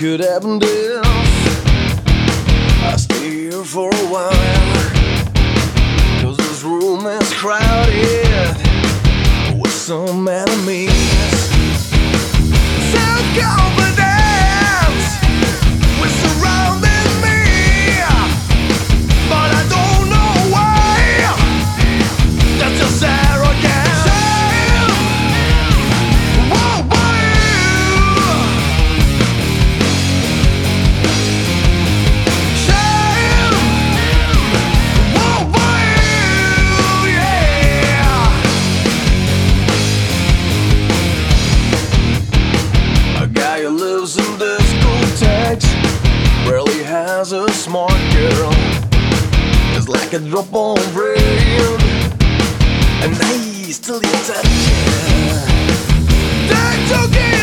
could happen this. I stay here for a while, 'cause this room is crowded with some enemies. Self-confidence was surrounding me, but I don't know why. That's just arrogance. Whoa, whoa. Shame. Whoa, whoa, yeah. A guy who lives in discotheques rarely has a smart girl. It's like a drop on rain, and nice till you touch it. They took it.